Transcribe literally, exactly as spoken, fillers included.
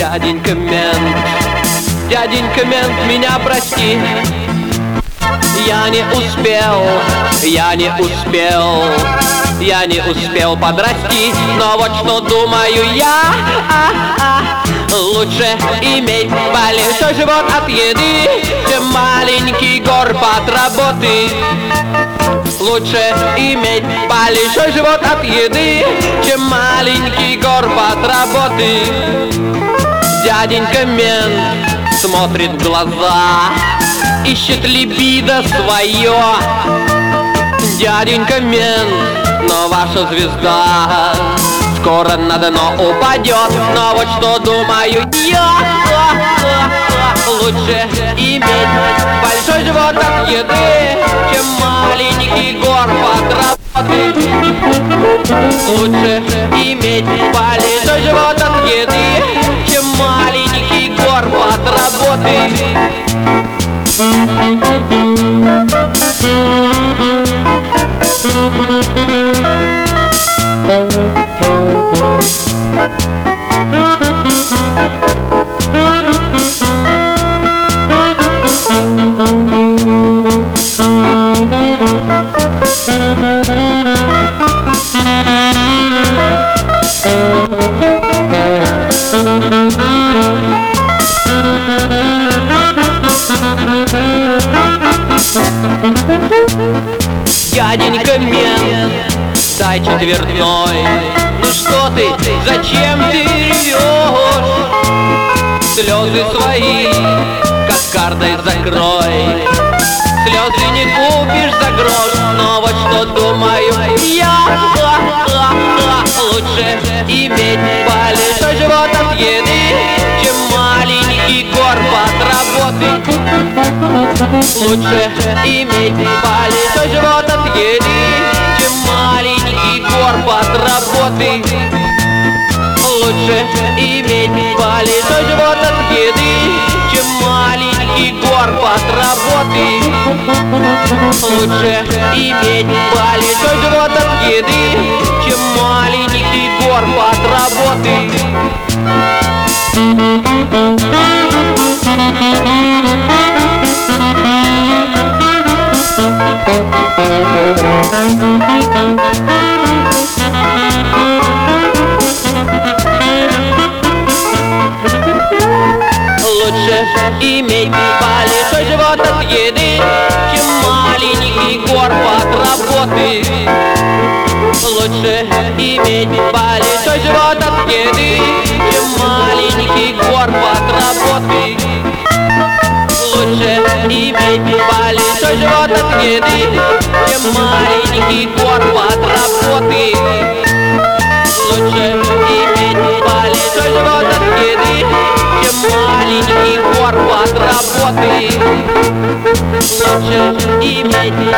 Дяденька мент, дяденька мент, меня прости. Я не успел, я не успел, я не успел подрасти. Но вот что думаю я, а, а, лучше иметь большой живот от еды, чем маленький горб от работы. Лучше иметь большой живот от еды, чем маленький горб от работы. Дяденька мент смотрит в глаза, ищет либидо свое. Дяденька мент, но ваша звезда скоро на дно упадет. Но вот что думаю я, лучше иметь большой живот от еды, чем маленький горб от работы. Лучше иметь большой живот от еды, чем маленький горб от работы. Дяденька мент, дай четвертной. Ну что ты, зачем ты ревешь? Слезы свои, как картой закрой. Слезы не купишь за грош. Но вот что думаю я, а, а, а, лучше иметь большой живот от еды, чем маленький горб от работы. Лучше иметь большой живот от еды, чем маленький горб от работы. Лучше иметь большой живот от еды, чем маленький горб от работы. Лучше иметь большой живот от еды, чем маленький горб от работы. Лучше иметь большой живот от еды, чем маленький горб от работы. Лучше иметь большой живот от еды, чем маленький горб от работы. Лучше иметь большой живот от еды, чем маленький горб от работы. Лучше иметь большой живот от еды, чем маленький горб от работы. Лучше иметь